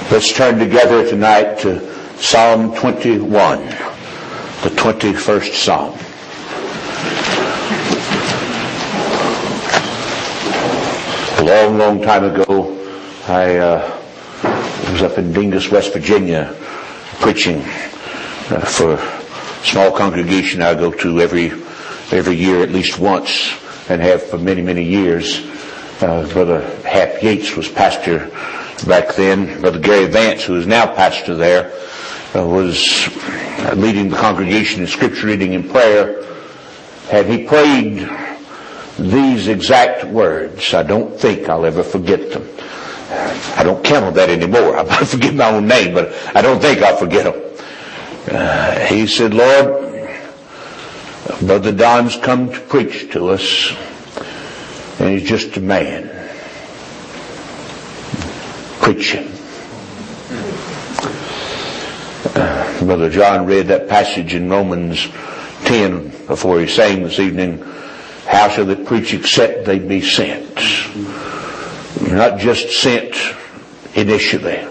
Let's turn together tonight to Psalm 21, the 21st Psalm. A long, long time ago, I was up in Dingus, West Virginia, preaching for a small congregation I go to every year at least once, and have for many, many years. Brother Hap Yates was pastor back then. Brother Gary Vance, who is now pastor there, was leading the congregation in scripture reading and prayer, and he prayed these exact words. I don't think I'll ever forget them. I don't count on that anymore. I might forget my own name, but I don't think I'll forget them. He said, "Lord, Brother Don's come to preach to us, and he's just a man preaching." Brother John read that passage in Romans 10 before he sang this evening. How shall they preach except they be sent? Not just sent initially,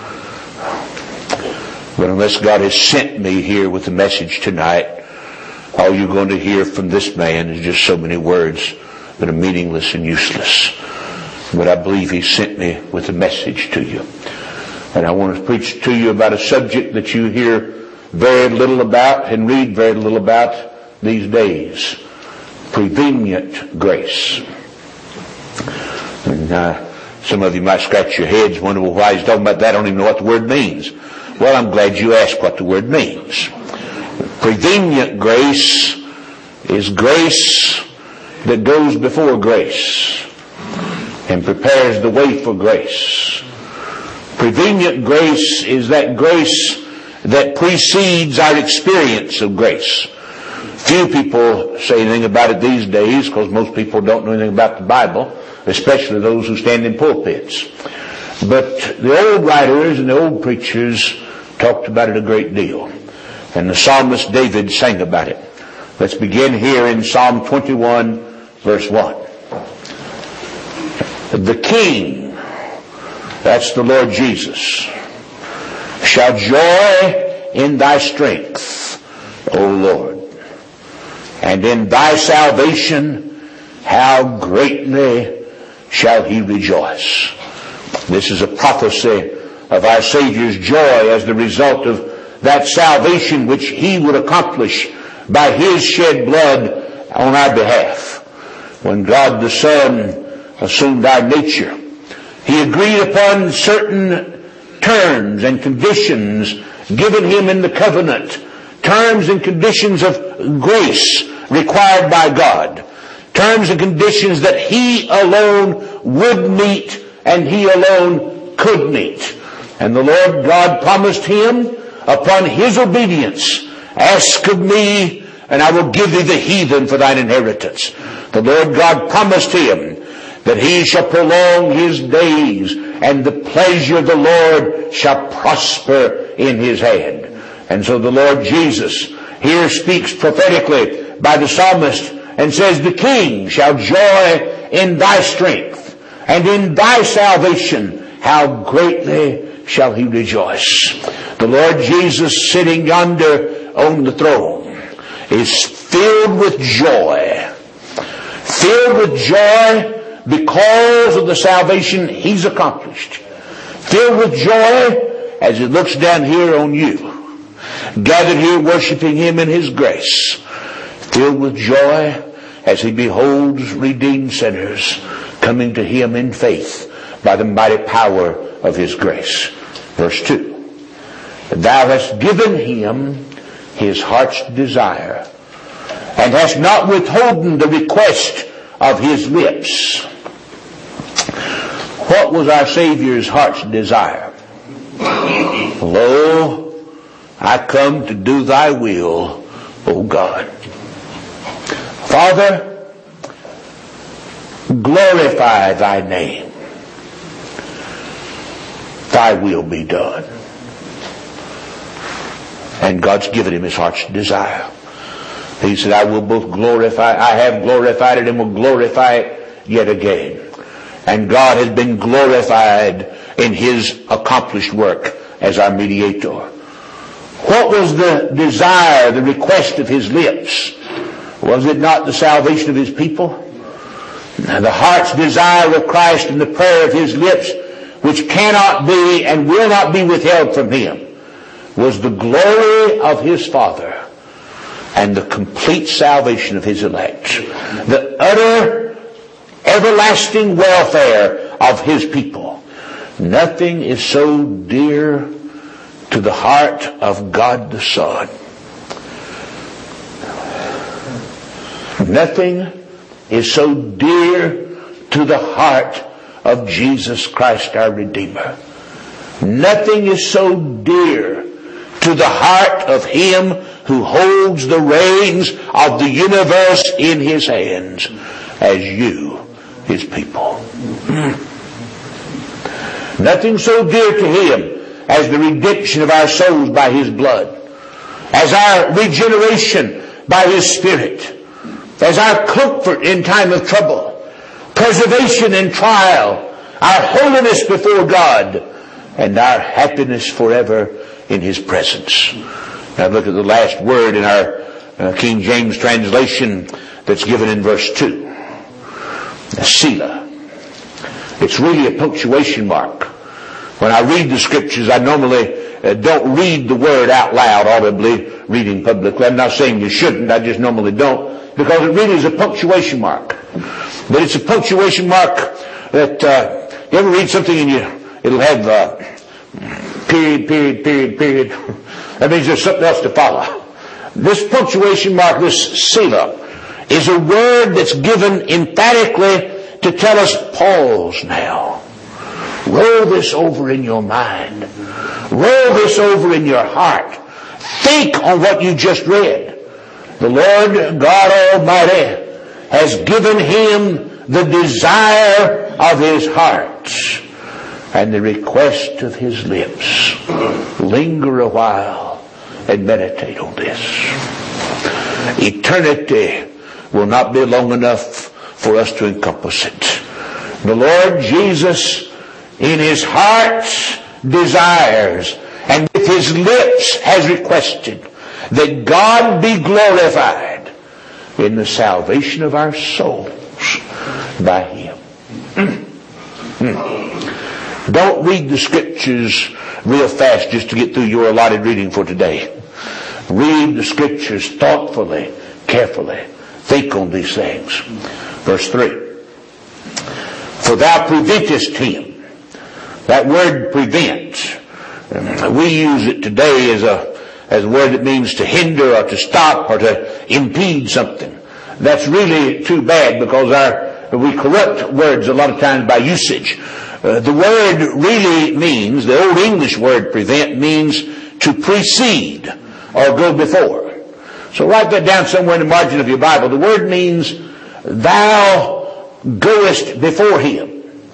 but unless God has sent me here with the message tonight, all you're going to hear from this man is just so many words that are meaningless and useless. But I believe he sent me with a message to you. And I want to preach to you about a subject that you hear very little about and read very little about these days. Prevenient grace. And some of you might scratch your heads, wonder, well, why he's talking about that? I don't even know what the word means. Well, I'm glad you asked what the word means. Prevenient grace is grace that goes before grace and prepares the way for grace. Prevenient grace is that grace that precedes our experience of grace. Few people say anything about it these days because most people don't know anything about the Bible, especially those who stand in pulpits. But the old writers and the old preachers talked about it a great deal. And the psalmist David sang about it. Let's begin here in Psalm 21, verse 1. The King, that's the Lord Jesus, shall joy in thy strength, O Lord. And in thy salvation, how greatly shall he rejoice. This is a prophecy of our Savior's joy as the result of that salvation which he would accomplish by his shed blood on our behalf. When God the Son assumed our nature, he agreed upon certain terms and conditions given him in the covenant, terms and conditions of grace required by God, terms and conditions that he alone would meet and he alone could meet. And the Lord God promised him, upon his obedience, ask of me, and I will give thee the heathen for thine inheritance. The Lord God promised him that he shall prolong his days, and the pleasure of the Lord shall prosper in his hand. And so the Lord Jesus here speaks prophetically by the psalmist and says, the King shall joy in thy strength, and in thy salvation how greatly shall he rejoice. The Lord Jesus sitting yonder on the throne is filled with joy. Filled with joy because of the salvation he's accomplished. Filled with joy as he looks down here on you, gathered here worshiping him in his grace. Filled with joy as he beholds redeemed sinners coming to him in faith by the mighty power of his grace. Verse 2. Thou hast given him his heart's desire, and hast not withholden the request of his lips. What was our Savior's heart's desire? Lo, I come to do thy will, O God. Father, glorify thy name. Thy will be done. And God's given him his heart's desire. He said, I will both glorify, I have glorified it and will glorify it yet again. And God has been glorified in His accomplished work as our mediator. What was the desire, the request of His lips? Was it not the salvation of His people? The heart's desire of Christ and the prayer of His lips, which cannot be and will not be withheld from Him, was the glory of His Father and the complete salvation of His elect. The utter, everlasting welfare of His people. Nothing is so dear to the heart of God the Son. Nothing is so dear to the heart of Jesus Christ our Redeemer. Nothing is so dear to the heart of Him who holds the reins of the universe in His hands as you, His people. Nothing so dear to Him as the redemption of our souls by His blood, as our regeneration by His Spirit, as our comfort in time of trouble, preservation in trial, our holiness before God, and our happiness forever in His presence. Now look at the last word in our King James translation that's given in verse 2. Selah. It's really a punctuation mark. When I read the Scriptures, I normally don't read the word out loud, audibly, reading publicly. I'm not saying you shouldn't, I just normally don't, because it really is a punctuation mark. But it's a punctuation mark that, you ever read something and it'll have period, period, period, period. That means there's something else to follow. This punctuation mark, this Selah, is a word that's given emphatically to tell us, pause now. Roll this over in your mind. Roll this over in your heart. Think on what you just read. The Lord God Almighty has given him the desire of his heart and the request of his lips. Linger a while and meditate on this. Eternity will not be long enough for us to encompass it. The Lord Jesus in his heart desires and with his lips has requested that God be glorified in the salvation of our souls by him. Don't read the Scriptures real fast just to get through your allotted reading for today. Read the Scriptures thoughtfully, carefully. Think on these things. Verse 3. For thou preventest him. That word prevent, we use it today as a word that means to hinder or to stop or to impede something. That's really too bad because we corrupt words a lot of times by usage. The word really means, the Old English word prevent means to precede or go before. So write that down somewhere in the margin of your Bible. The word means thou goest before him.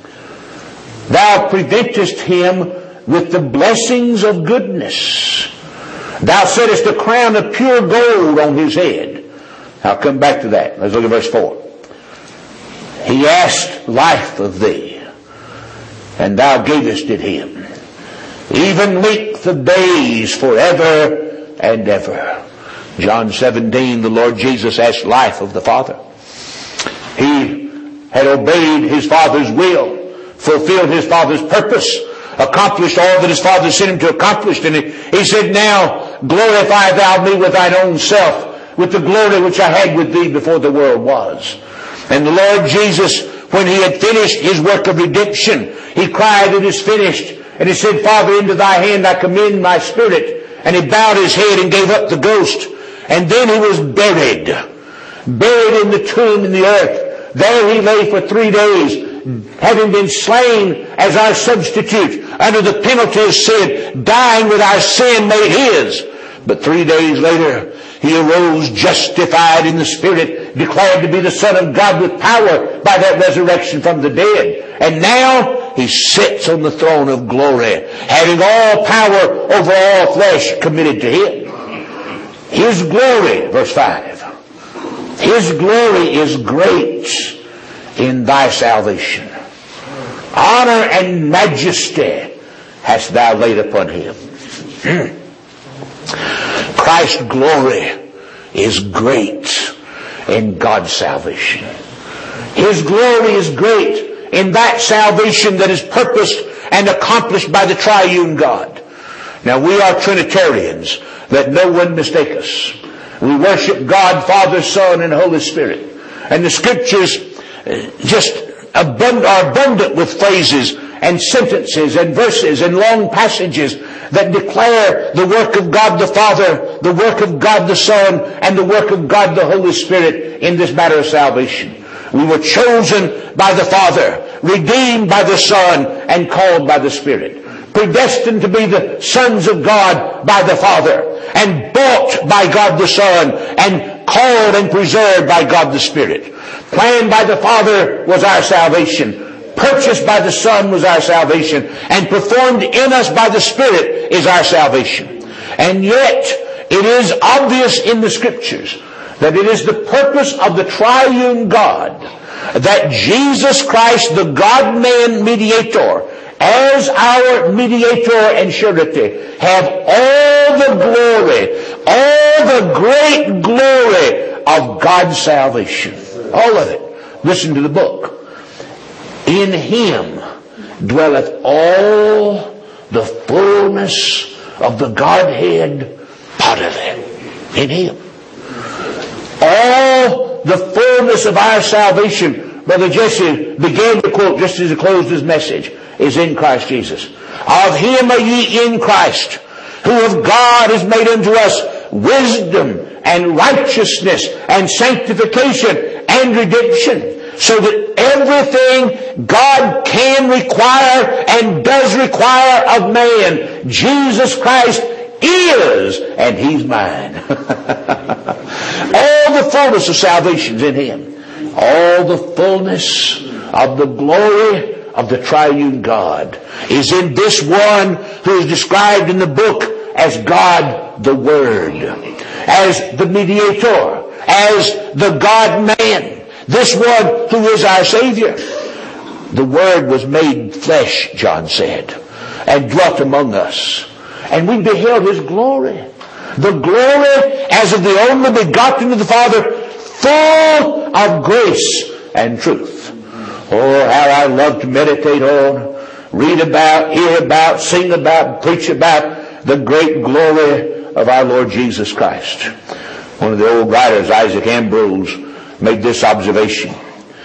Thou preventest him with the blessings of goodness. Thou settest a crown of pure gold on his head. I'll come back to that. Let's look at verse 4. He asked life of thee, and thou gavest it him, even length of days forever and ever. John 17, the Lord Jesus asked life of the Father. He had obeyed his Father's will, fulfilled his Father's purpose, accomplished all that his Father sent him to accomplish. And he said, now glorify thou me with thine own self, with the glory which I had with thee before the world was. And the Lord Jesus, when he had finished his work of redemption, he cried, it is finished. And he said, Father, into thy hand I commend my spirit. And he bowed his head and gave up the ghost. And then he was buried in the tomb in the earth. There he lay for 3 days, having been slain as our substitute under the penalty of sin, dying with our sin made his. But 3 days later, he arose justified in the Spirit, declared to be the Son of God with power by that resurrection from the dead. And now he sits on the throne of glory, having all power over all flesh committed to him. His glory, verse 5, his glory is great in thy salvation. Honor and majesty hast thou laid upon him. Christ's glory is great in God's salvation. His glory is great in that salvation that is purposed and accomplished by the triune God. Now we are Trinitarians. Let no one mistake us. We worship God, Father, Son, and Holy Spirit. And the Scriptures just are abundant with phrases and sentences and verses and long passages that declare the work of God the Father, the work of God the Son, and the work of God the Holy Spirit in this matter of salvation. We were chosen by the Father, redeemed by the Son, and called by the Spirit. Predestined to be the sons of God by the Father, and bought by God the Son, and called and preserved by God the Spirit. Planned by the Father was our salvation. Purchased by the Son was our salvation. And performed in us by the Spirit is our salvation. And yet, it is obvious in the Scriptures that it is the purpose of the triune God that Jesus Christ, the God-man mediator, as our mediator and surety, have all the glory, all the great glory of God's salvation. All of it. Listen to the book. In him dwelleth all the fullness of the Godhead bodily. In him. All the fullness of our salvation, Brother Jesse began to quote just as he closed his message, is in Christ Jesus. Of him are ye in Christ, who of God is made unto us wisdom and righteousness and sanctification and redemption, so that everything God can require and does require of man, Jesus Christ is, and he's mine. All the fullness of salvation is in him. All the fullness of the glory of the triune God is in this one who is described in the book as God the Word, as the mediator, as the God-man, this one who is our Savior. The Word was made flesh, John said, and dwelt among us. And we beheld his glory. The glory as of the only begotten of the Father, full of grace and truth. Oh, how I love to meditate on, read about, hear about, sing about, preach about the great glory of our Lord Jesus Christ. One of the old writers, Isaac Ambrose, made this observation.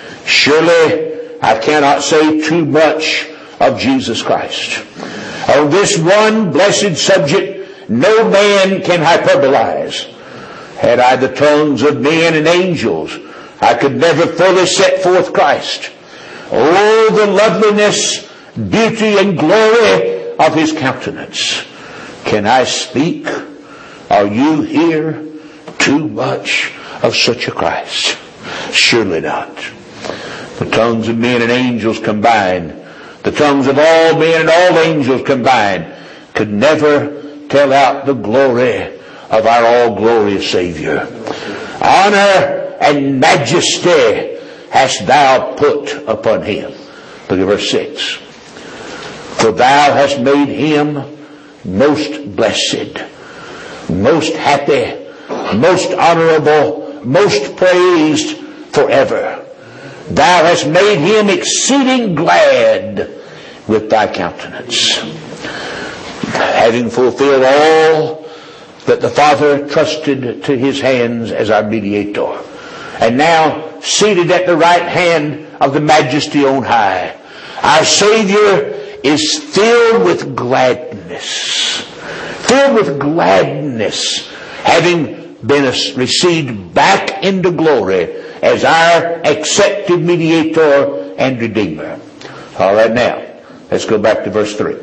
Surely I cannot say too much of Jesus Christ. On this one blessed subject, no man can hyperbolize. Had I the tongues of men and angels, I could never fully set forth Christ. Oh, the loveliness, beauty, and glory of his countenance. Can I speak? Are you here too much of such a Christ? Surely not. The tongues of men and angels combined, the tongues of all men and all angels combined, could never tell out the glory of our all-glorious Savior. Honor and majesty hast thou put upon him. Look at verse 6. For thou hast made him most blessed, most happy, most honorable, most praised forever. Thou hast made him exceeding glad with thy countenance. Having fulfilled all that the Father trusted to his hands as our mediator, and now seated at the right hand of the Majesty on high, our Savior is filled with gladness. Filled with gladness, having been received back into glory as our accepted mediator and redeemer. All right, now, let's go back to verse 3.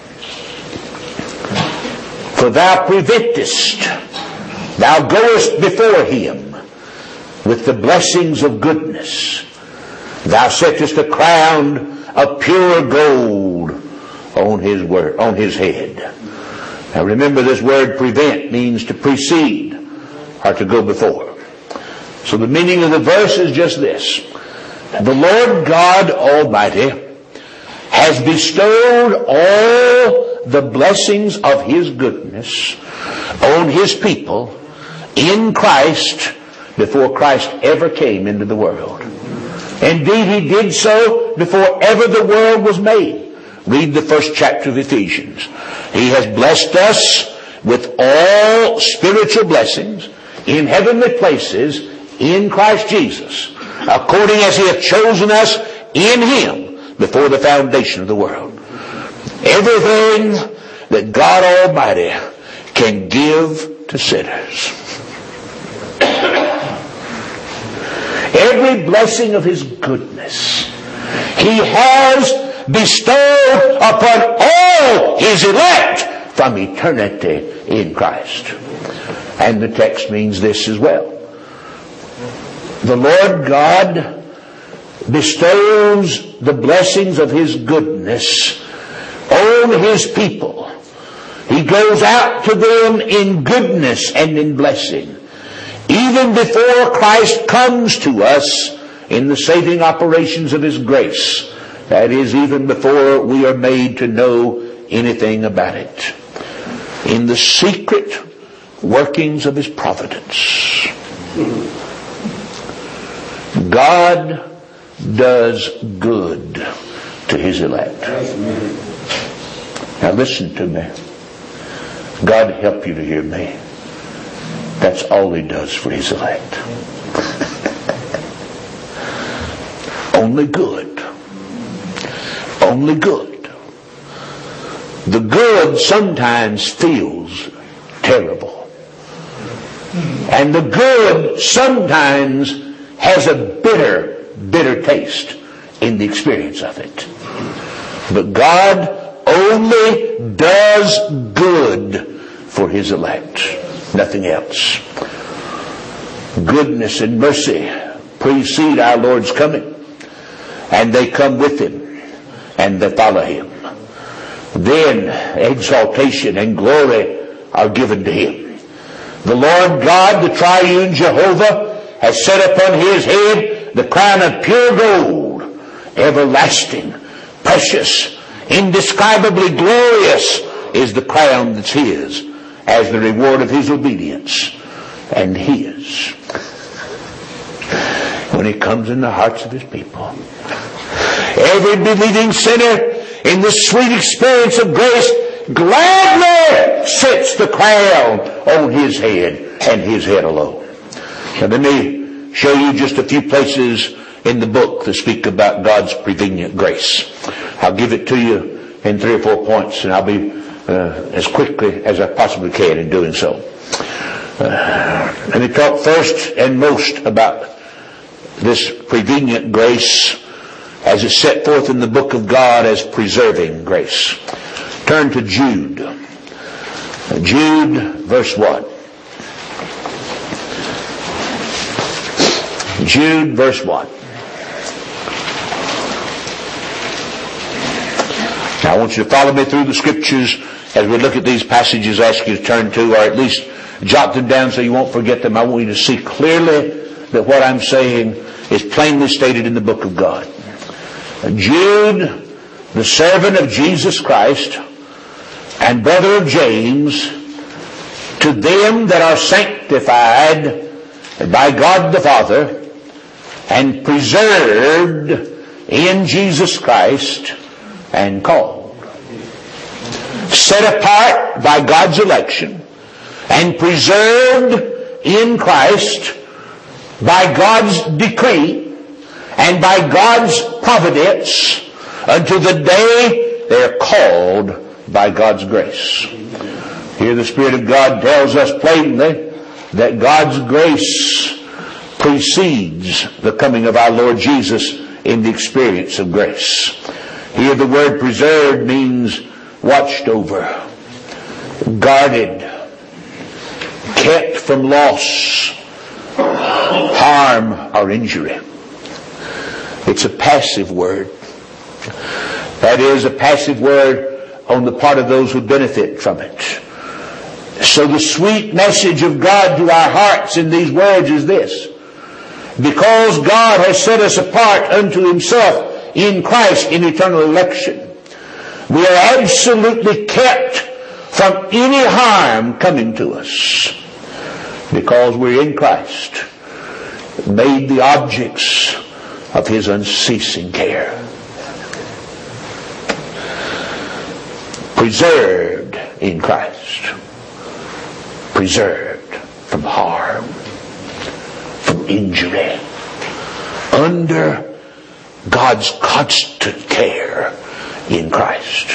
For thou preventest, thou goest before him with the blessings of goodness. Thou settest a crown of pure gold on his head. Now remember, this word prevent means to precede or to go before. So the meaning of the verse is just this. The Lord God Almighty has bestowed all the blessings of His goodness on His people in Christ before Christ ever came into the world. Indeed, He did so before ever the world was made. Read the first chapter of Ephesians. He has blessed us with all spiritual blessings in heavenly places in Christ Jesus, according as He hath chosen us in Him before the foundation of the world. Everything that God Almighty can give to sinners, every blessing of His goodness, He has bestowed upon all His elect from eternity in Christ. And the text means this as well. The Lord God bestows the blessings of His goodness on His people. He goes out to them in goodness and in blessing, even before Christ comes to us in the saving operations of His grace. That is, even before we are made to know anything about it. In the secret workings of His providence, God does good to His elect. Now listen to me. God help you to hear me. That's all He does for His elect. Only good. Only good. The good sometimes feels terrible. And the good sometimes has a bitter taste in the experience of it. But God only does good for His elect. Nothing else. Goodness and mercy precede our Lord's coming. And they come with Him. And they follow Him. Then exaltation and glory are given to Him. The Lord God, the triune Jehovah, has set upon His head the crown of pure gold, everlasting, precious, indescribably glorious is the crown that's His, as the reward of His obedience and His. When He comes in the hearts of His people, every believing sinner in the sweet experience of grace gladly sets the crown on his head and his head alone. Now let me show you just a few places in the book that speak about God's prevenient grace. I'll give it to you in 3 or 4 points, and I'll be as quickly as I possibly can in doing so. Let me talk first and most about this prevenient grace as it's set forth in the book of God as preserving grace. Turn to Jude. Jude, verse 1. Jude, verse 1. Now I want you to follow me through the scriptures as we look at these passages. I ask you to turn to, or at least jot them down so you won't forget them. I want you to see clearly that what I'm saying is plainly stated in the book of God. Jude, the servant of Jesus Christ and brother of James, to them that are sanctified by God the Father and preserved in Jesus Christ and called, set apart by God's election and preserved in Christ by God's decree and by God's providence unto the day they are called by God's grace. Here the Spirit of God tells us plainly that God's grace precedes the coming of our Lord Jesus in the experience of grace. Here the word preserved means watched over, guarded, kept from loss, harm, or injury. It's a passive word. That is, a passive word on the part of those who benefit from it. So the sweet message of God to our hearts in these words is this: because God has set us apart unto Himself in Christ in eternal election. We are absolutely kept from any harm coming to us because we're in Christ, made the objects of His unceasing care. Preserved in Christ. Preserved from harm, from injury, under God's constant care in Christ.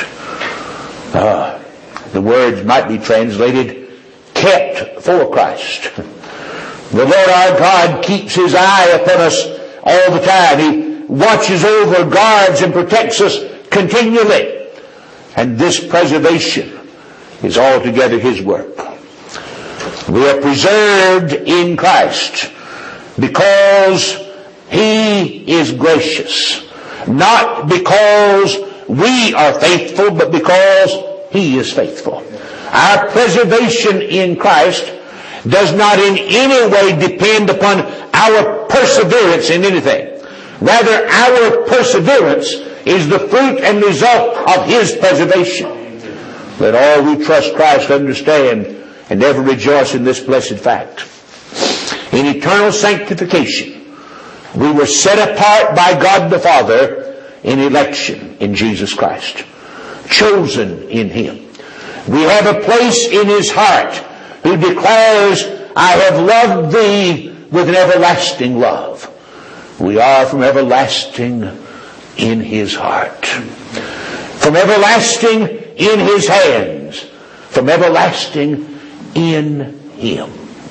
The words might be translated, kept for Christ. The Lord our God keeps His eye upon us all the time. He watches over, guards, and protects us continually. And this preservation is altogether His work. We are preserved in Christ because He is gracious. Not because we are faithful, but because He is faithful. Our preservation in Christ does not in any way depend upon our perseverance in anything. Rather, our perseverance is the fruit and result of His preservation. Let all who trust Christ understand and ever rejoice in this blessed fact. In eternal sanctification, we were set apart by God the Father in election in Jesus Christ. Chosen in Him. We have a place in His heart who declares, I have loved thee with an everlasting love. We are from everlasting in His heart. From everlasting in His hands. From everlasting in Him.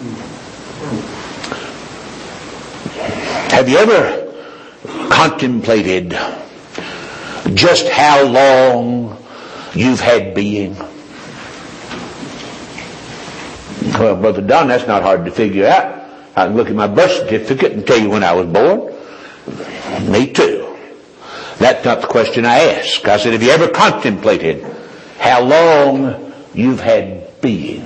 Have you ever contemplated just how long you've had being? Well, Brother Don, that's not hard to figure out. I can look at my birth certificate and tell you when I was born. Me too. That's not the question I asked. I said, have you ever contemplated how long you've had being?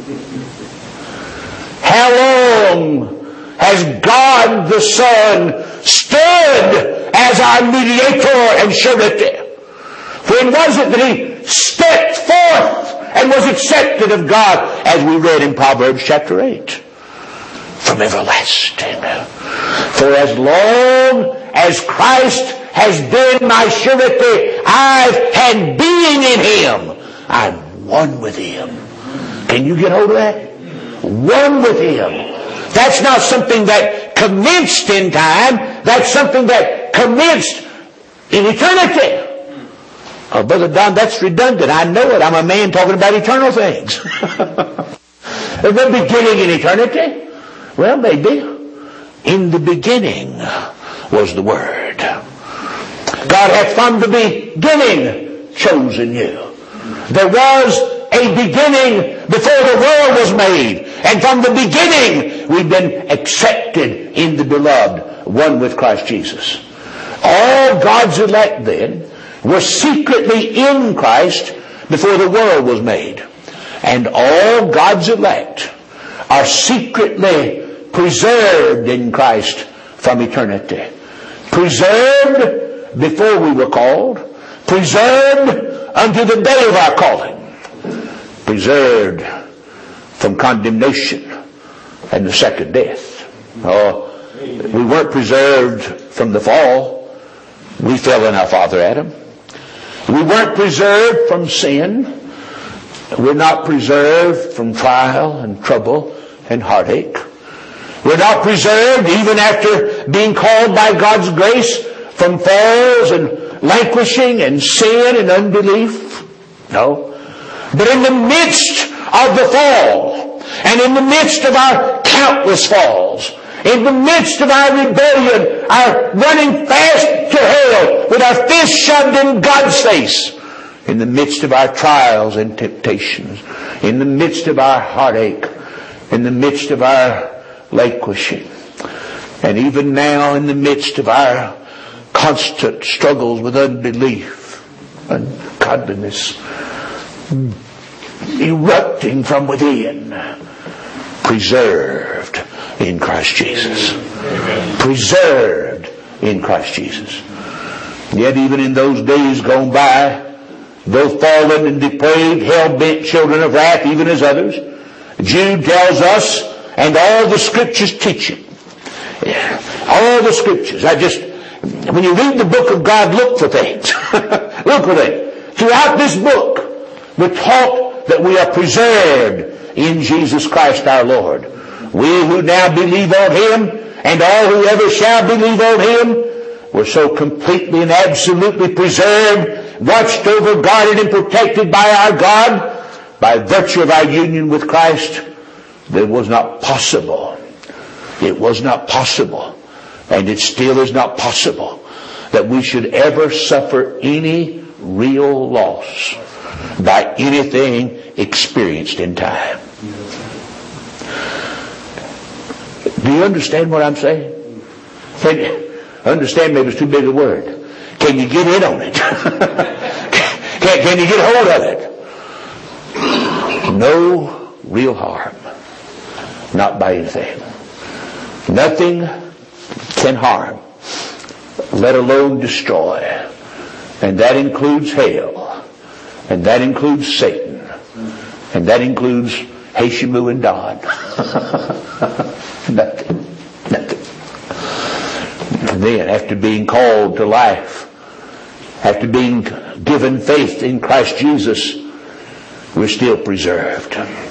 How long has God the Son stood as our mediator and surety? When was it that He stepped forth and was accepted of God, as we read in Proverbs chapter 8? From everlasting. For as long as Christ has been my surety, I've had being in Him. I'm one with Him. Can you get hold of that? One with Him. That's not something that commenced in time. That's something that commenced in eternity. Oh, Brother Don, that's redundant. I know it. I'm a man talking about eternal things. There's no beginning in eternity. Well, maybe. In the beginning was the Word. God hath from the beginning chosen you. There was a beginning before the world was made. And from the beginning, we've been accepted in the Beloved, one with Christ Jesus. All God's elect then were secretly in Christ before the world was made. And all God's elect are secretly preserved in Christ from eternity. Preserved before we were called. Preserved unto the day of our calling. Preserved from condemnation and the second death. We weren't preserved from the fall. We fell in our father Adam. We weren't preserved from sin. We're not preserved from trial and trouble and heartache. We're not preserved even after being called by God's grace from falls and languishing and sin and unbelief. No. But in the midst of the fall, and in the midst of our countless falls, in the midst of our rebellion, our running fast to hell with our fists shoved in God's face, in the midst of our trials and temptations, in the midst of our heartache, in the midst of our languishing, and even now in the midst of our constant struggles with unbelief, ungodliness, erupting from within, preserved in Christ Jesus. Preserved in Christ Jesus. Yet even in those days gone by, though fallen and depraved, hell-bent children of wrath, even as others, Jude tells us, and all the Scriptures teach it. All the Scriptures. When you read the book of God, look for things. Look for things. Throughout this book, we're taught that we are preserved in Jesus Christ our Lord. We who now believe on Him, and all who ever shall believe on Him, we're so completely and absolutely preserved, watched over, guarded, and protected by our God, by virtue of our union with Christ, that it was not possible. It was not possible, and it still is not possible, that we should ever suffer any real loss by anything experienced in time. Do you understand what I'm saying? Understand maybe it's too big a word. Can you get in on it? Can you get hold of it? No real harm. Not by anything. Nothing can harm, let alone destroy. And that includes hell. And that includes Satan. And that includes Hashimu and Don. Nothing. And then, after being called to life, after being given faith in Christ Jesus, we're still preserved.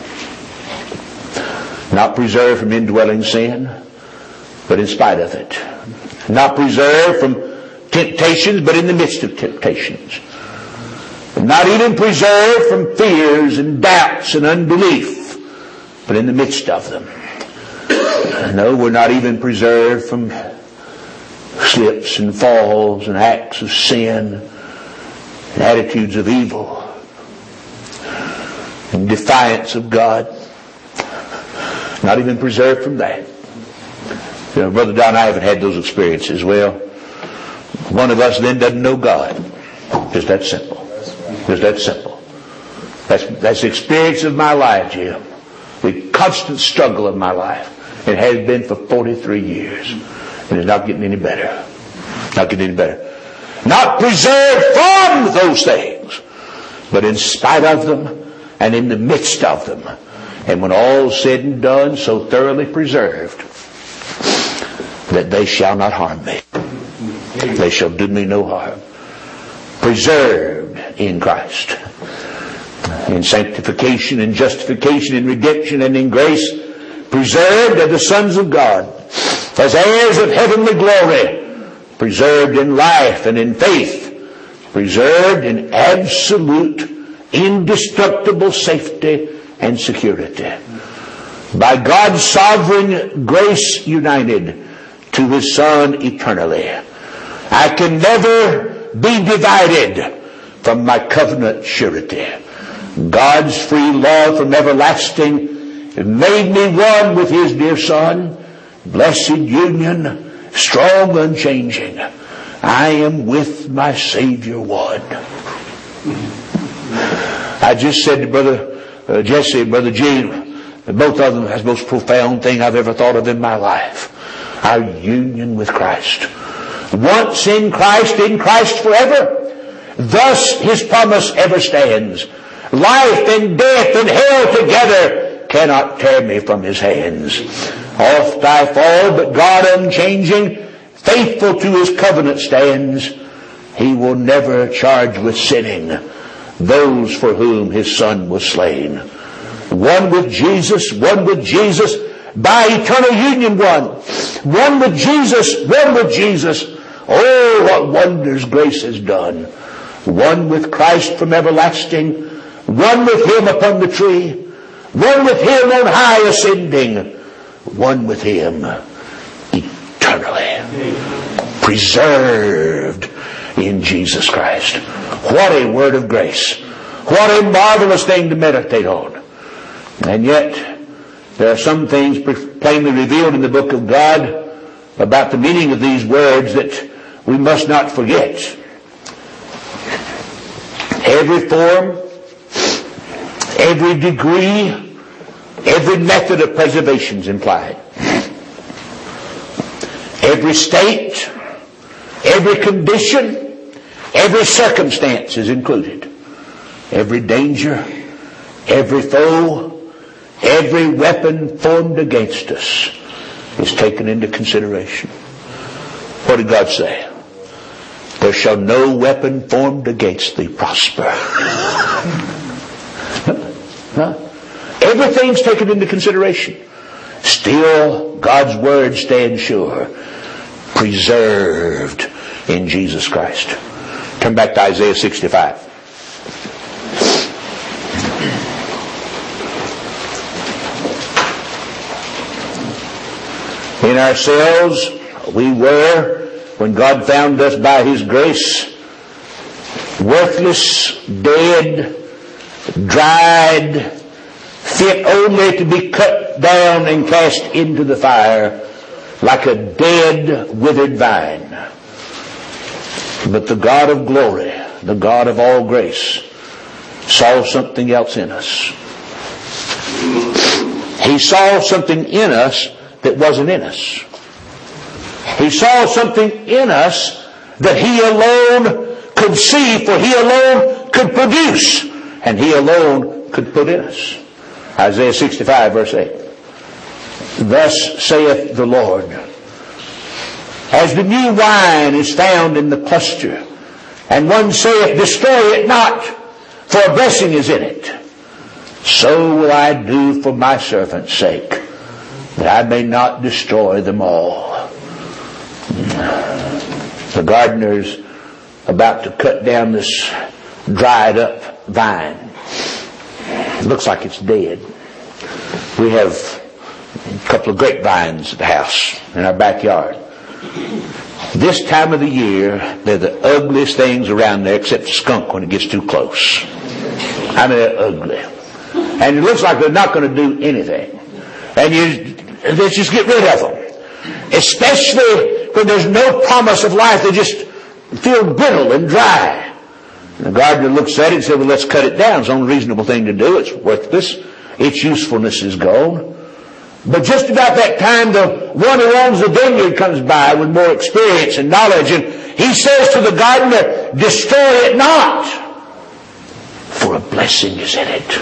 Not preserved from indwelling sin, but in spite of it. Not preserved from temptations, but in the midst of temptations. Not even preserved from fears and doubts and unbelief, but in the midst of them. No, we're not even preserved from slips and falls and acts of sin and attitudes of evil and defiance of God. Not even preserved from that. You know, Brother Don and I haven't had those experiences. Well, one of us then doesn't know God. Just that simple. Just that simple. That's the experience of my life, Jim. The constant struggle of my life. It has been for 43 years. And it's not getting any better. Not getting any better. Not preserved from those things, but in spite of them and in the midst of them. And when all's said and done, so thoroughly preserved that they shall not harm me. They shall do me no harm. Preserved in Christ. In sanctification and justification and redemption and in grace. Preserved as the sons of God. As heirs of heavenly glory. Preserved in life and in faith. Preserved in absolute, indestructible safety and security. By God's sovereign grace united to His Son eternally. I can never be divided from my covenant surety. God's free love from everlasting made me one with His dear Son. Blessed union, strong, unchanging. I am with my Savior one. I just said to Brother Jesse and Brother Gene, both of them, that's the most profound thing I've ever thought of in my life. Our union with Christ. Once in Christ forever. Thus His promise ever stands. Life and death and hell together cannot tear me from His hands. Oft I fall, but God unchanging, faithful to His covenant stands. He will never charge with sinning those for whom His Son was slain. One with Jesus, by eternal union one. One with Jesus. Oh, what wonders grace has done. One with Christ from everlasting. One with Him upon the tree. One with Him on high ascending. One with Him eternally. Preserved in Jesus Christ. What a word of grace. What a marvelous thing to meditate on. And yet, there are some things plainly revealed in the book of God about the meaning of these words that we must not forget. Every form, every degree, every method of preservation is implied. Every state, every condition, Every circumstance is included. Every danger, every foe, every weapon formed against us is taken into consideration. What did God say? There shall no weapon formed against thee prosper. Everything's taken into consideration. Still, God's word stands sure. Preserved in Jesus Christ. Turn back to Isaiah 65. In ourselves, we were, when God found us by His grace, worthless, dead, dried, fit only to be cut down and cast into the fire like a dead, withered vine. But the God of glory, the God of all grace, saw something else in us. He saw something in us that wasn't in us. He saw something in us that He alone could see, for He alone could produce, and He alone could put in us. Isaiah 65 verse 8. Thus saith the Lord, as the new wine is found in the cluster, and one saith, destroy it not, for a blessing is in it, so will I do for my servant's sake, that I may not destroy them all. The gardener's about to cut down this dried up vine. It looks like it's dead. We have a couple of grapevines at the house in our backyard. This time of the year, they're the ugliest things around there, except the skunk when it gets too close. I mean, they're ugly. And it looks like they're not going to do anything. And let's just get rid of them. Especially when there's no promise of life. They just feel brittle and dry. And the gardener looks at it and says, well, let's cut it down. It's the only reasonable thing to do. It's worthless. Its usefulness is gone. But just about that time, the one who owns the vineyard comes by with more experience and knowledge, and he says to the gardener, destroy it not, for a blessing is in it.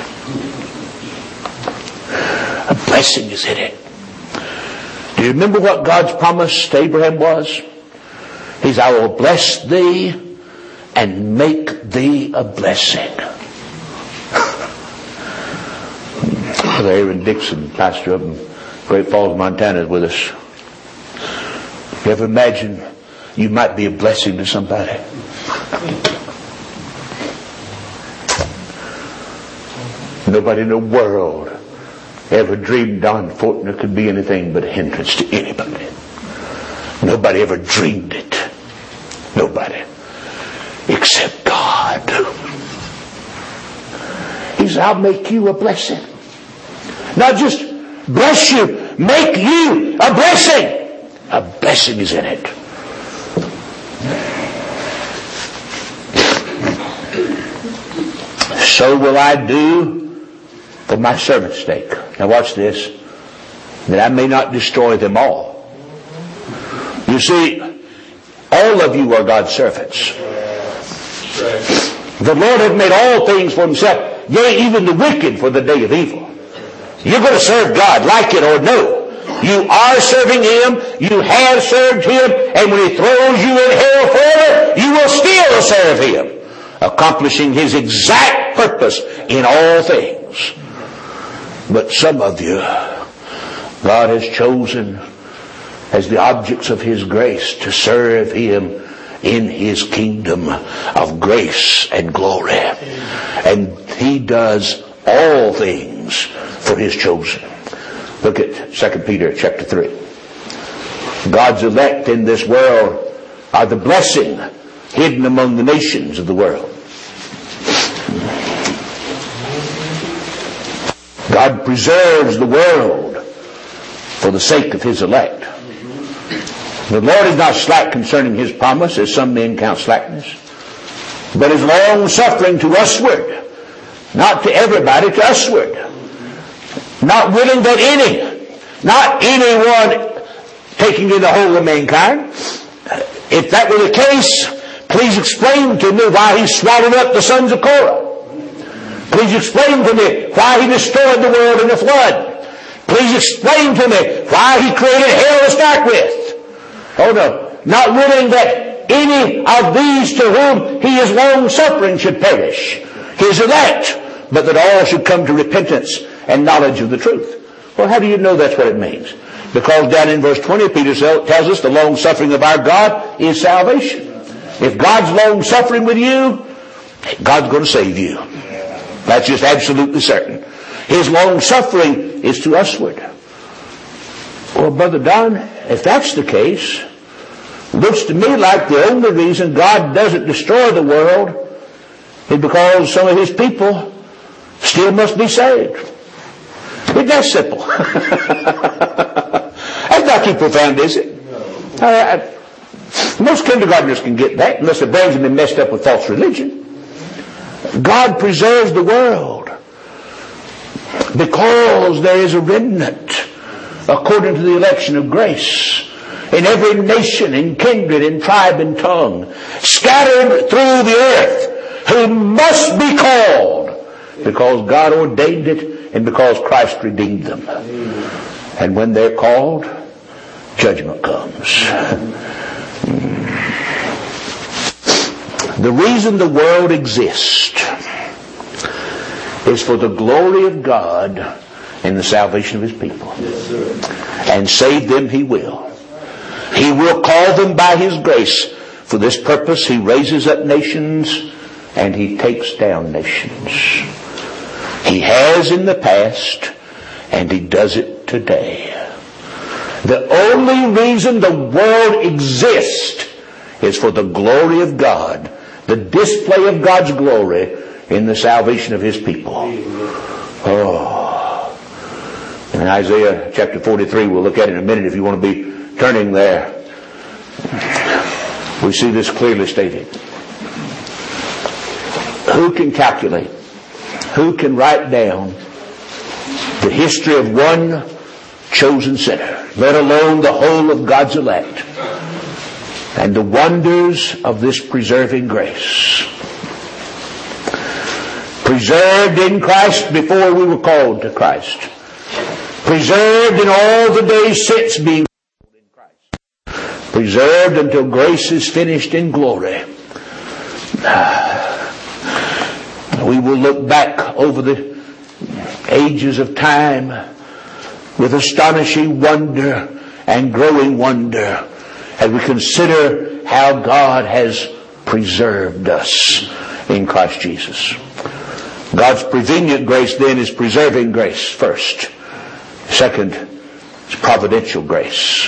A blessing is in it. Do you remember what God's promise to Abraham was? He said, I will bless thee and make thee a blessing. Brother Aaron Dixon, pastor of Great Falls, Montana, is with us. You ever imagine you might be a blessing to somebody? Nobody in the world ever dreamed Don Fortner could be anything but a hindrance to anybody. Nobody ever dreamed it. Nobody. Except God. He said, I'll make you a blessing. Not just bless you, make you a blessing. A blessing is in it. So will I do for my servant's sake. Now watch this. That I may not destroy them all. You see, all of you are God's servants. The Lord hath made all things for Himself, yea, even the wicked for the day of evil. You're going to serve God, like it or no. You are serving Him, you have served Him, and when He throws you in hell forever, you will still serve Him, accomplishing His exact purpose in all things. But some of you, God has chosen as the objects of His grace to serve Him in His kingdom of grace and glory. And He does all things for His chosen. Look at 2 Peter chapter 3. God's elect in this world are the blessing hidden among the nations of the world. God preserves the world for the sake of His elect. The Lord is not slack concerning His promise, as some men count slackness, but is long-suffering to usward, not to everybody, to usward. Not willing that not anyone taking in the whole of mankind. If that were the case, Please explain to me why He swallowed up the sons of Korah. Please explain to me why He destroyed the world in the flood. Please explain to me why He created hell to start with. Oh no, not willing that any of these to whom He is long-suffering should perish, His elect, but that all should come to repentance and knowledge of the truth. Well, how do you know that's what it means? Because down in verse 20, Peter tells us the long-suffering of our God is salvation. If God's long-suffering with you, God's going to save you. That's just absolutely certain. His long-suffering is to usward. Well, Brother Don, if that's the case, looks to me like the only reason God doesn't destroy the world is because some of His people still must be saved. Isn't that simple? That's not too profound, is it? Most kindergartners can get that unless their brains have been messed up with false religion. God preserves the world because there is a remnant according to the election of grace in every nation, in kindred, in tribe, and tongue, scattered through the earth, who must be called because God ordained it and because Christ redeemed them. And when they're called, judgment comes. The reason the world exists is for the glory of God and the salvation of His people. And save them He will. He will call them by His grace. For this purpose He raises up nations and He takes down nations. He has in the past and He does it today. The only reason the world exists is for the glory of God, the display of God's glory in the salvation of His people. Oh. In Isaiah chapter 43, we'll look at it in a minute if you want to be turning there. We see this clearly stated. Who can calculate? Who can write down the history of one chosen sinner, let alone the whole of God's elect, and the wonders of this preserving grace? Preserved in Christ before we were called to Christ. Preserved in all the days since being called in Christ. Preserved until grace is finished in glory. We will look back over the ages of time with astonishing wonder and growing wonder as we consider how God has preserved us in Christ Jesus. God's prevenient grace then is preserving grace first. Second is providential grace.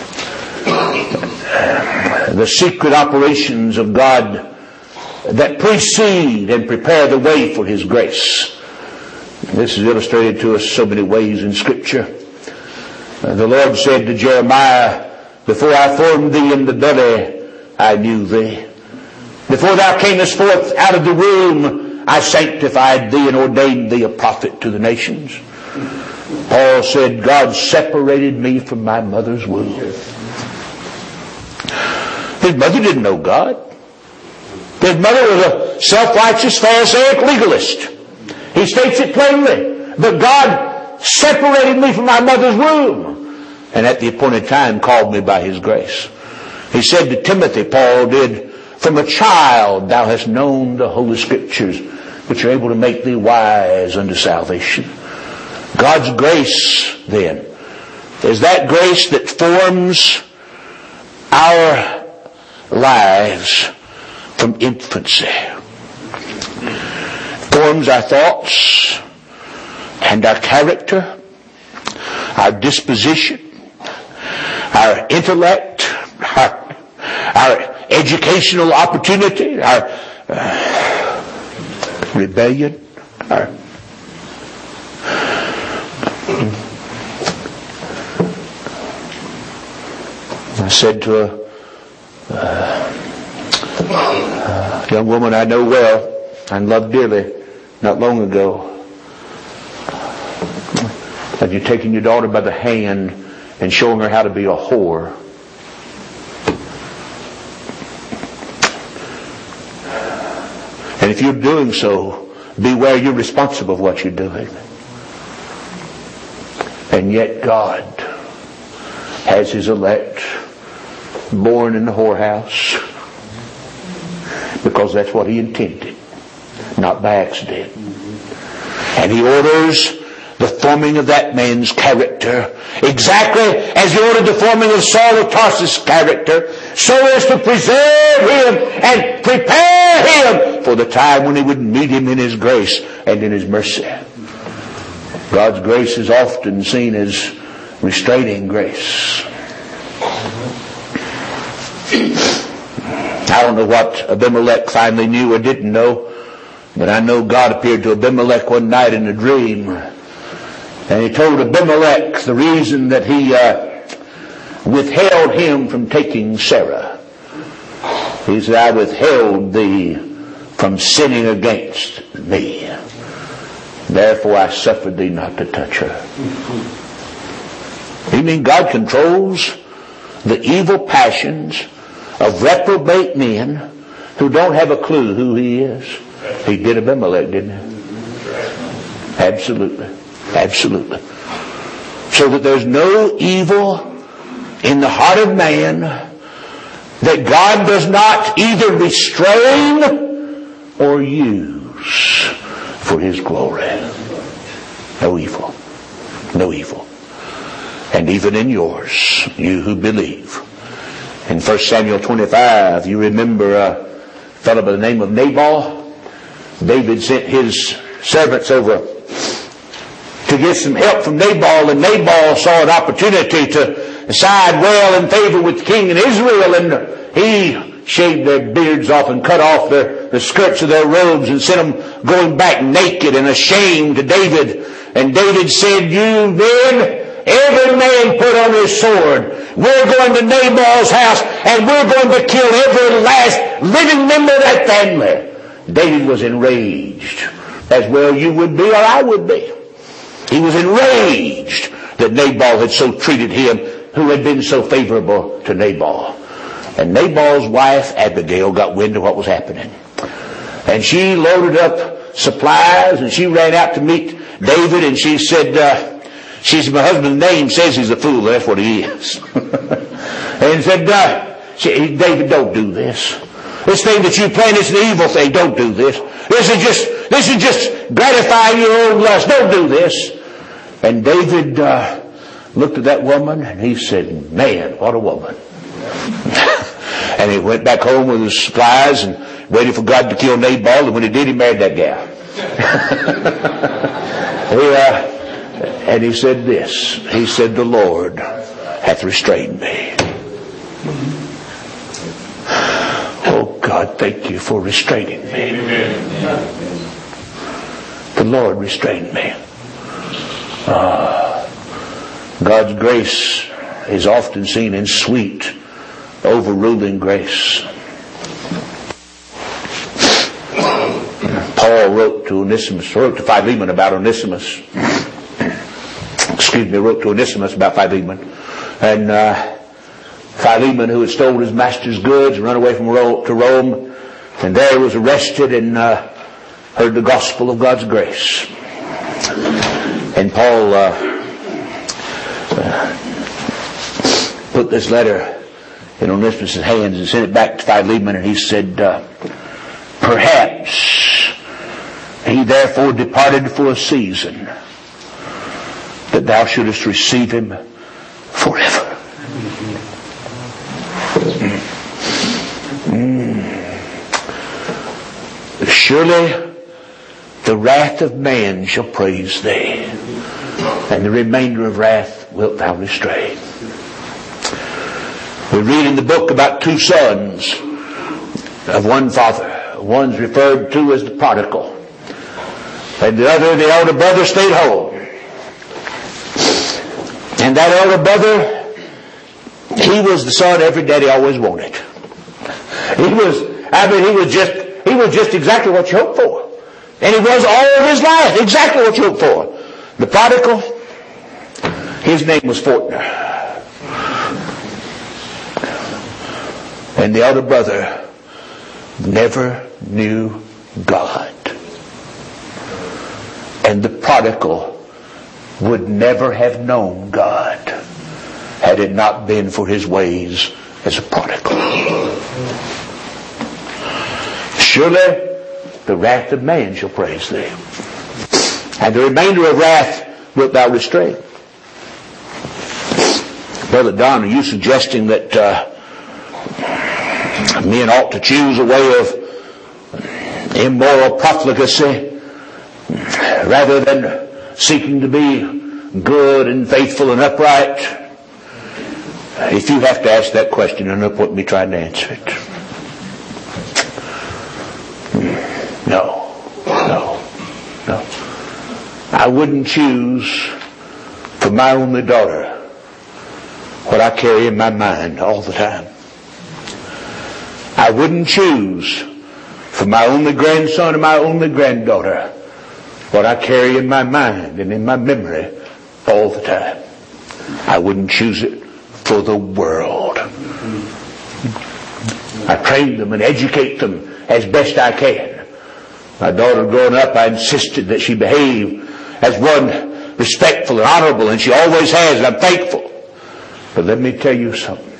The secret operations of God that precede and prepare the way for His grace. This is illustrated to us so many ways in Scripture. The Lord said to Jeremiah, "Before I formed thee in the belly, I knew thee. Before thou camest forth out of the womb, I sanctified thee and ordained thee a prophet to the nations." Paul said, God separated me from my mother's womb. His mother didn't know God. His mother was a self-righteous Pharisaic legalist. He states it plainly. But God separated me from my mother's womb, and at the appointed time called me by His grace. He said to Timothy, Paul did, "From a child thou hast known the Holy Scriptures, which are able to make thee wise unto salvation." God's grace, then, is that grace that forms our lives from infancy. Forms our thoughts and our character, our disposition, our intellect, our educational opportunity, our rebellion, I said to a young woman I know well and love dearly not long ago, "Have you taken your daughter by the hand and showing her how to be a whore?" if you're doing so, beware, you're responsible for what you're doing. And yet God has His elect born in the whorehouse because that's what He intended, not by accident. And He orders the forming of that man's character exactly as He ordered the forming of Saul of Tarsus' character, so as to preserve him and prepare him for the time when He would meet him in His grace and in His mercy. God's grace is often seen as restraining grace. I don't know what Abimelech finally knew or didn't know, but I know God appeared to Abimelech one night in a dream. And He told Abimelech the reason that he withheld him from taking Sarah. He said, I withheld thee from sinning against me. Therefore I suffered thee not to touch her. You mean God controls the evil passions of reprobate men who don't have a clue who He is? He did Abimelech, didn't He? Absolutely. Absolutely. So that there's no evil in the heart of man that God does not either restrain or use for His glory. No evil. No evil. And even in yours, you who believe. In 1 Samuel 25, you remember a fellow by the name of Nabal. David sent his servants over to get some help from Nabal, and Nabal saw an opportunity to side well in favor with the king in Israel, and he shaved their beards off and cut off the skirts of their robes and sent them going back naked and ashamed to David. And David said, you men, every man put on his sword. We're going to Nabal's house and we're going to kill every last living member of that family. David was enraged, as well you would be or I would be. He was enraged that Nabal had so treated him who had been so favorable to Nabal. And Nabal's wife, Abigail, got wind of what was happening. And she loaded up supplies and she ran out to meet David, and she said, my husband's name says he's a fool. That's what he is. And said, David, don't do this. This thing that you plan is an evil thing. Don't do this. This is just gratifying your own lust. Don't do this. And David looked at that woman and he said, man, what a woman. And he went back home with his supplies and waited for God to kill Nabal. And when He did, he married that gal. And he said this. He said, the Lord hath restrained me. Oh God, thank you for restraining me. The Lord restrained me. God's grace is often seen in sweet, overruling grace. Paul wrote to Philemon about Onesimus. Wrote to Onesimus about Philemon. And Philemon, who had stolen his master's goods and run away from to Rome, and there he was arrested and heard the gospel of God's grace. And Paul put this letter in Onesimus' hands and sent it back to Philemon, and he said, perhaps he therefore departed for a season, that thou shouldest receive him forever. Surely the wrath of man shall praise thee, and the remainder of wrath wilt thou restrain. We read in the book about two sons of one father. One's referred to as the prodigal, and the other, the elder brother, stayed home. And that elder brother, he was the son every daddy always wanted. He was just exactly what you hoped for. And he was all of his life exactly what you hoped for. The prodigal, his name was Fortner. And the elder brother never knew God. And the prodigal would never have known God had it not been for his ways as a prodigal. Surely the wrath of man shall praise thee, and the remainder of wrath wilt thou restrain. Brother Don, are you suggesting that men ought to choose a way of immoral profligacy rather than seeking to be good and faithful and upright? If you have to ask that question, then no point in me trying to answer it. No. I wouldn't choose for my only daughter what I carry in my mind all the time. I wouldn't choose for my only grandson and my only granddaughter what I carry in my mind and in my memory all the time. I wouldn't choose it for the world. I train them and educate them as best I can. My daughter growing up, I insisted that she behave as one respectful and honorable, and she always has, and I'm thankful. But let me tell you something.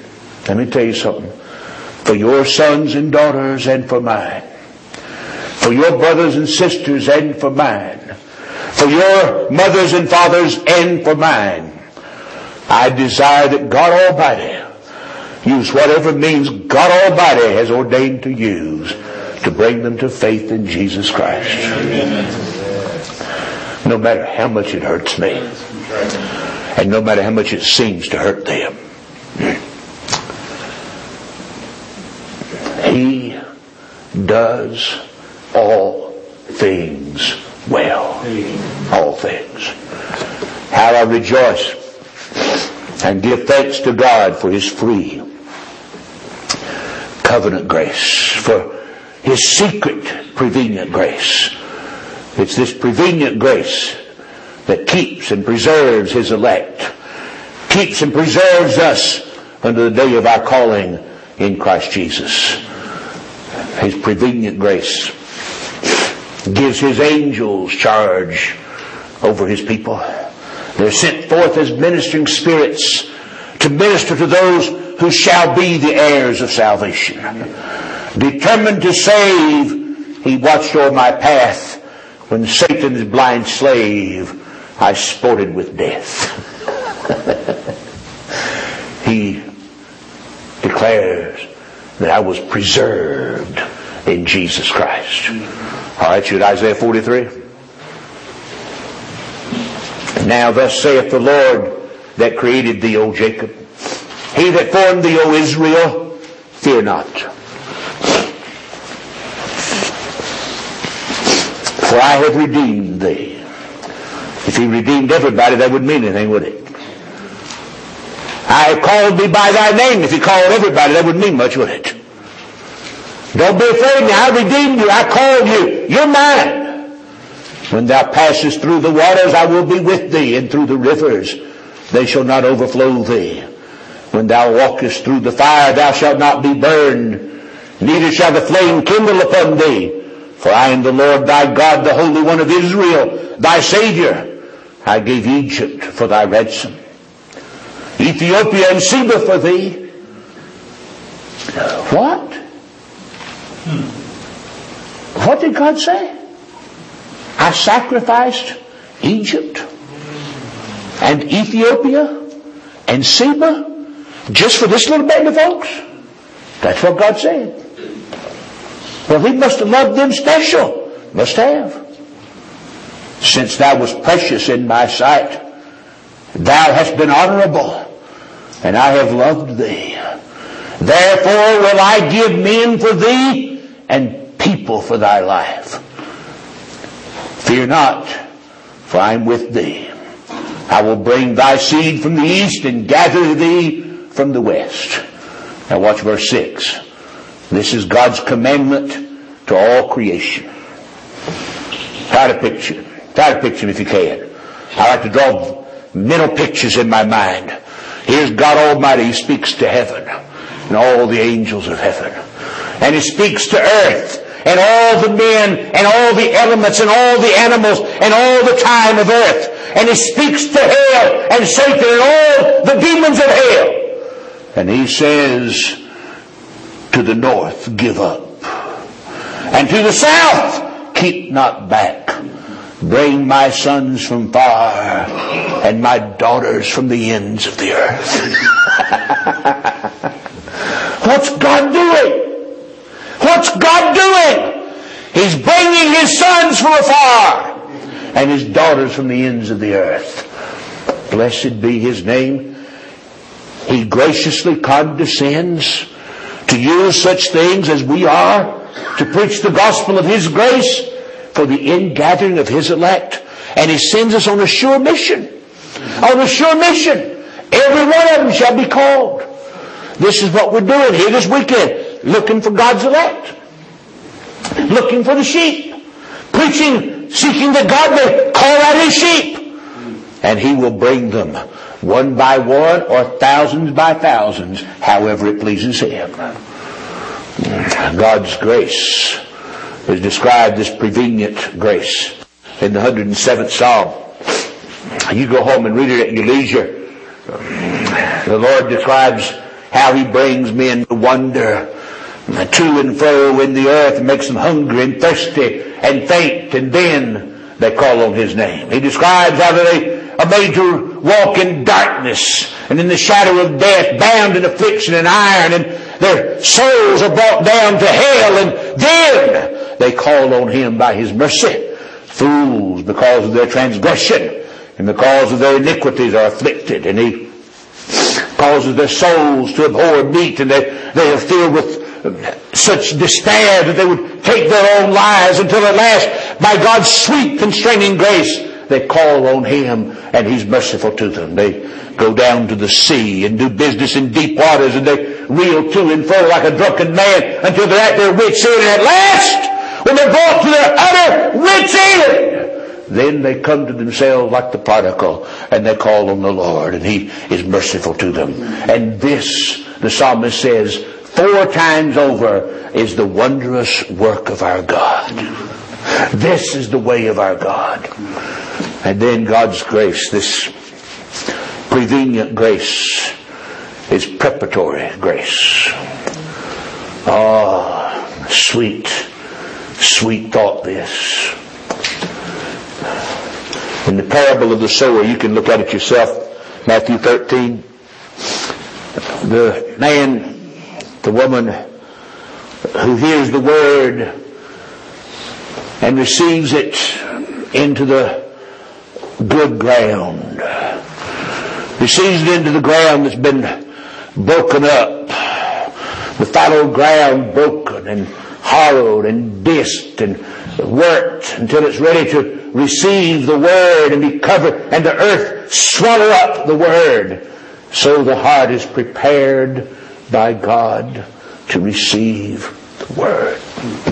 For your sons and daughters and for mine, for your brothers and sisters and for mine, for your mothers and fathers and for mine, I desire that God Almighty use whatever means God Almighty has ordained to use to bring them to faith in Jesus Christ. Amen. No matter how much it hurts me, and no matter how much it seems to hurt them. He does all things well. All things. How I rejoice and give thanks to God for His free covenant grace, for His secret prevenient grace. It's this prevenient grace that keeps and preserves His elect, keeps and preserves us unto the day of our calling in Christ Jesus. His prevenient grace gives His angels charge over His people. They're sent forth as ministering spirits to minister to those who shall be the heirs of salvation. Determined to save, He watched o'er my path. When Satan's blind slave, I sported with death. He declares that I was preserved in Jesus Christ. All right, should Isaiah 43? Now thus saith the Lord that created thee, O Jacob, He that formed thee, O Israel, fear not. For I have redeemed thee. If He redeemed everybody, that wouldn't mean anything, would it? I have called thee by thy name. If He called everybody, that wouldn't mean much, would it? Don't be afraid now. I redeemed you. I called you. You're mine. When thou passest through the waters, I will be with thee, and through the rivers, they shall not overflow thee. When thou walkest through the fire, thou shalt not be burned, neither shall the flame kindle upon thee. For I am the Lord thy God, the Holy One of Israel, thy Savior. I gave Egypt for thy ransom, Ethiopia and Seba for thee. What? What did God say? I sacrificed Egypt and Ethiopia and Seba just for this little band of folks? That's what God said. Well, He must have loved them special. Must have. Since thou wast precious in my sight, thou hast been honorable, and I have loved thee. Therefore will I give men for thee, and people for thy life. Fear not, for I am with thee. I will bring thy seed from the east, and gather thee from the west. Now watch verse 6. This is God's commandment to all creation. Try to picture him if you can. I like to draw mental pictures in my mind. Here's God Almighty. He speaks to heaven and all the angels of heaven. And He speaks to earth and all the men and all the elements and all the animals and all the time of earth. And he speaks to hell and Satan and all the demons of hell. And he says, to the north, give up. And to the south, keep not back. Bring my sons from far and my daughters from the ends of the earth. What's God doing? What's God doing? He's bringing His sons from afar and His daughters from the ends of the earth. Blessed be His name. He graciously condescends to use such things as we are to preach the gospel of His grace for the ingathering of His elect. And He sends us on a sure mission. On a sure mission. Every one of them shall be called. This is what we're doing here this weekend. Looking for God's elect. Looking for the sheep. Preaching, seeking that God may call out His sheep. And He will bring them one by one or thousands by thousands, however it pleases Him. God's grace is described, this prevenient grace, in the 107th Psalm. You go home and read it at your leisure. The Lord describes how He brings men to wander to and fro in the earth and makes them hungry and thirsty and faint, and then they call on His name. He describes how they are made to walk in darkness and in the shadow of death, bound in affliction and iron, and their souls are brought down to hell, and then they call on Him by His mercy. Fools, because of their transgression and because of their iniquities, are afflicted, and He causes their souls to abhor meat, and they are filled with such despair that they would take their own lives, until at last, by God's sweet constraining grace, they call on Him and He's merciful to them. They go down to the sea and do business in deep waters, and they reel to and fro like a drunken man until they're at their wits' end. And at last, when they're brought to their utter wits' end, then they come to themselves like the prodigal, and they call on the Lord, and He is merciful to them. And this, the psalmist says, 4 times over, is the wondrous work of our God. This is the way of our God. And then God's grace, this prevenient grace, is preparatory grace. Oh, sweet, sweet thought this. In the parable of the sower, you can look at it yourself, Matthew 13. The man, the woman who hears the word and receives it into the good ground, receives it into the ground that's been broken up, the fallow ground broken and harrowed and disked and worked until it's ready to receive the word and be covered, and the earth swallow up the word. So the heart is prepared by God to receive the word.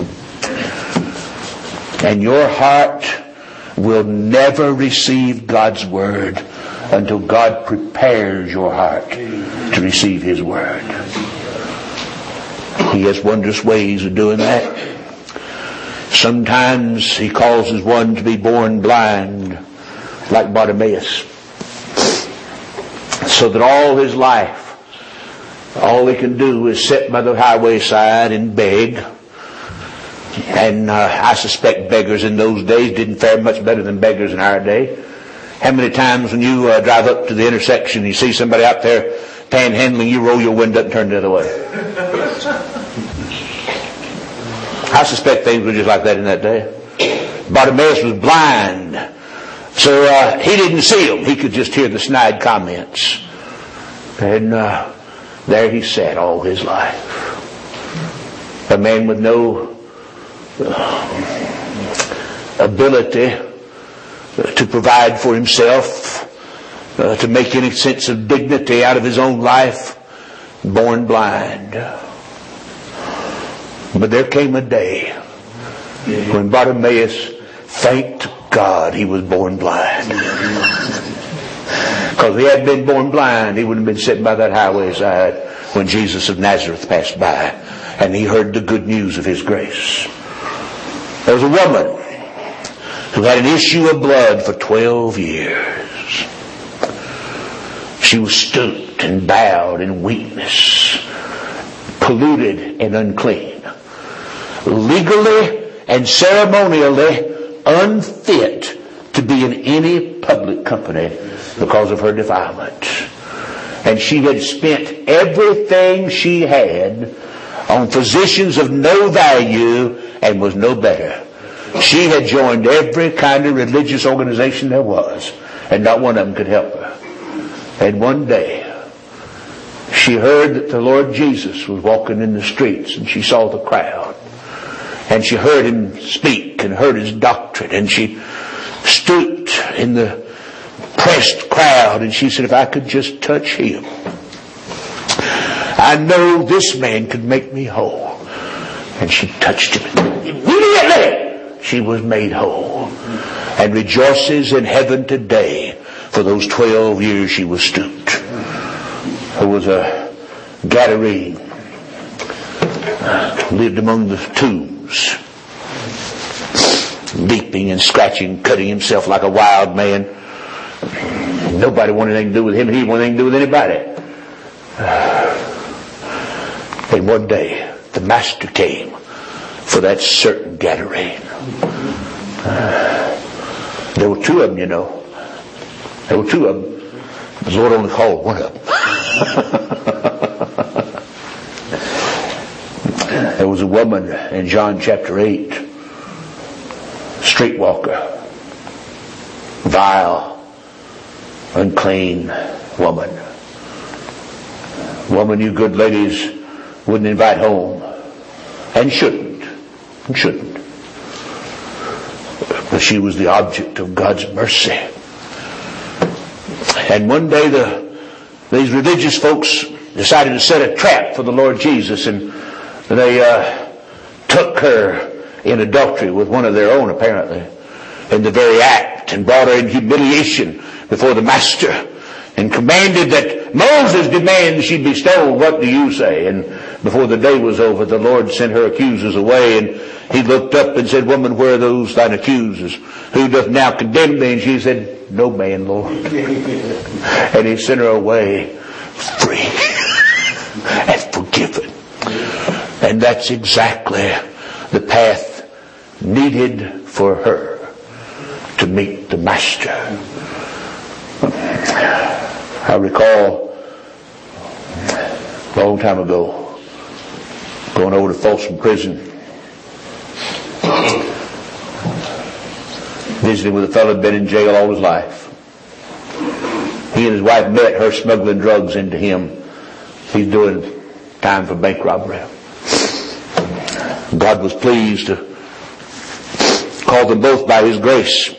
And your heart will never receive God's word until God prepares your heart to receive His word. He has wondrous ways of doing that. Sometimes He causes one to be born blind, like Bartimaeus, so that all his life, all he can do is sit by the highway side and beg. And I suspect beggars in those days didn't fare much better than beggars in our day. How many times when you drive up to the intersection, you see somebody out there panhandling, you roll your window up and turn the other way? I suspect things were just like that in that day. Bartimaeus was blind, so he didn't see them. He could just hear the snide comments. And there he sat all his life. A man with no ability to provide for himself, to make any sense of dignity out of his own life, born blind. But there came a day when Bartimaeus thanked God he was born blind. Because if he had been born blind, he wouldn't have been sitting by that highway side when Jesus of Nazareth passed by and he heard the good news of His grace. There was a woman who had an issue of blood for 12 years. She was stooped and bowed in weakness, polluted and unclean, legally and ceremonially unfit to be in any public company because of her defilement. And she had spent everything she had on physicians of no value and was no better. She had joined every kind of religious organization there was, and not one of them could help her. And one day, she heard that the Lord Jesus was walking in the streets, and she saw the crowd. And she heard him speak and heard his doctrine, and she stooped in the pressed crowd, and she said, if I could just touch him, I know this man could make me whole. And she touched him. Immediately, she was made whole and rejoices in heaven today for those 12 years she was stooped. There was a Gadarene, lived among the tombs, leaping and scratching, cutting himself like a wild man. Nobody wanted anything to do with him, and he didn't want anything to do with anybody. And one day, the Master came for that certain Gadarene. There were two of them, you know. There were two of them. The Lord only called one of them. There was a woman in John chapter 8, streetwalker, vile, unclean woman. Woman you good ladies wouldn't invite home, and shouldn't. But she was the object of God's mercy. And one day these religious folks decided to set a trap for the Lord Jesus, and they took her in adultery with one of their own, apparently, in the very act, and brought her in humiliation before the Master, and commanded that Moses demands she be stoned. What do you say? And before the day was over, the Lord sent her accusers away, and he looked up and said, Woman, where are those thine accusers? Who doth now condemn thee? And she said, No man, Lord. And he sent her away free and forgiven. And that's exactly the path needed for her to meet the Master. I recall a long time ago going over to Folsom Prison, visiting with a fellow who'd been in jail all his life. He and his wife met, her smuggling drugs into him. He's doing time for bank robbery. God was pleased to call them both by His grace.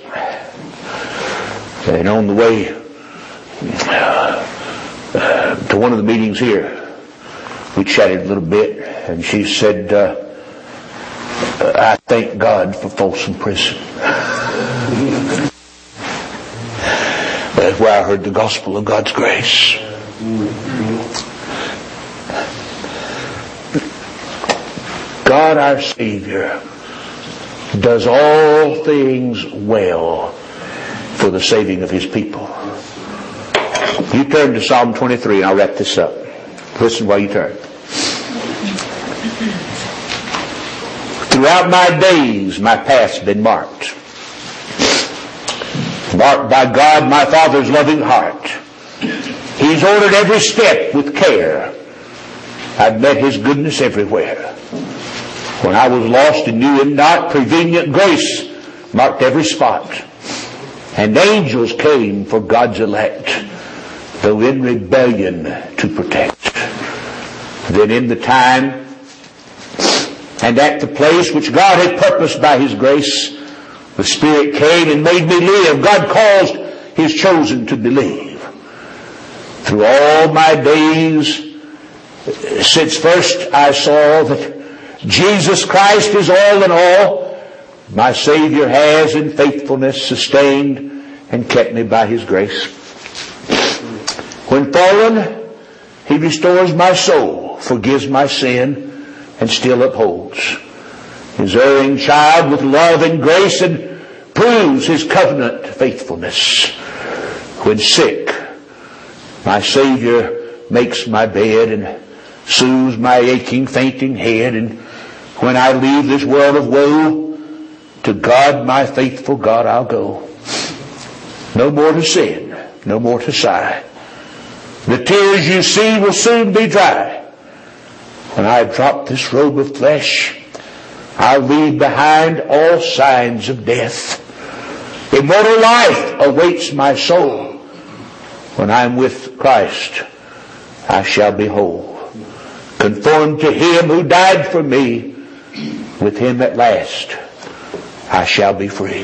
And on the way to one of the meetings here, we chatted a little bit, and she said, I thank God for Folsom Prison. That's where I heard the gospel of God's grace. God our Savior does all things well for the saving of His people. You turn to Psalm 23 and I'll wrap this up. Listen while you turn. Throughout my days, my path's been marked. Marked by God, my Father's loving heart. He's ordered every step with care. I've met His goodness everywhere. When I was lost and knew Him not, prevenient grace marked every spot. And angels came for God's elect, though in rebellion to protect. Then in the time and at the place which God had purposed by His grace, the Spirit came and made me live. God caused His chosen to believe. Through all my days, since first I saw that Jesus Christ is all in all, my Savior has in faithfulness sustained and kept me by His grace. When fallen, He restores my soul, forgives my sin, and still upholds. his erring child with love and grace, and proves his covenant faithfulness. When sick, my Savior makes my bed and soothes my aching, fainting head. And when I leave this world of woe, to God, my faithful God, I'll go. No more to sin, no more to sigh. The tears you see will soon be dry. When I drop this robe of flesh, I'll leave behind all signs of death. Immortal life awaits my soul. When I'm with Christ, I shall be whole. Conformed to Him who died for me, with Him at last I shall be free.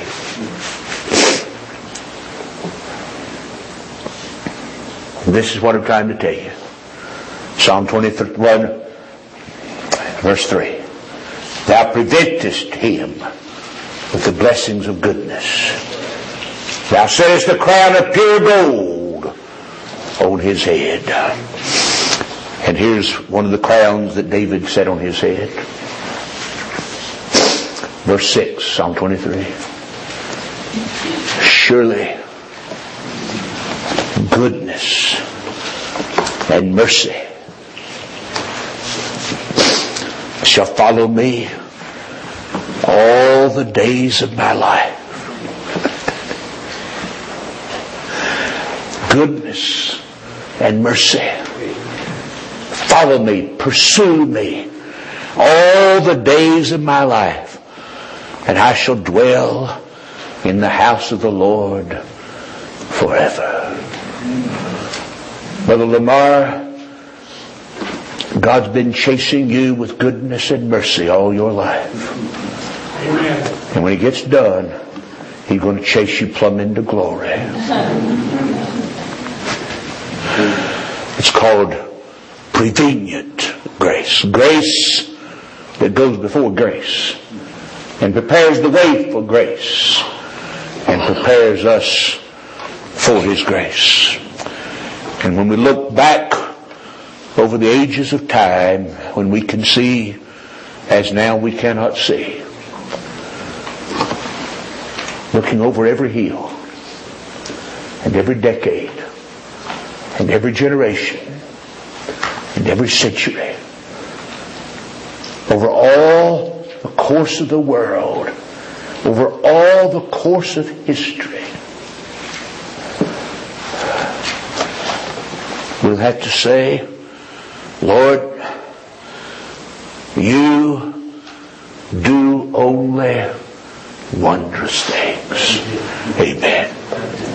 This is what I'm trying to tell you. Psalm 21, verse 3. Thou preventest him with the blessings of goodness. Thou settest a crown of pure gold on his head. And here's one of the crowns that David set on his head. Verse 6, Psalm 23. Surely goodness and mercy shall follow me all the days of my life. Goodness and mercy follow me, pursue me all the days of my life, and I shall dwell in the house of the Lord forever. Brother Lamar, God's been chasing you with goodness and mercy all your life. Amen. And when He gets done, He's going to chase you plumb into glory. It's called prevenient grace. Grace that goes before grace and prepares the way for grace and prepares us for His grace. And when we look back over the ages of time, when we can see as now we cannot see, looking over every hill and every decade and every generation and every century, over all the course of the world, over all the course of history, we'll have to say, Lord, you do only wondrous things. Amen.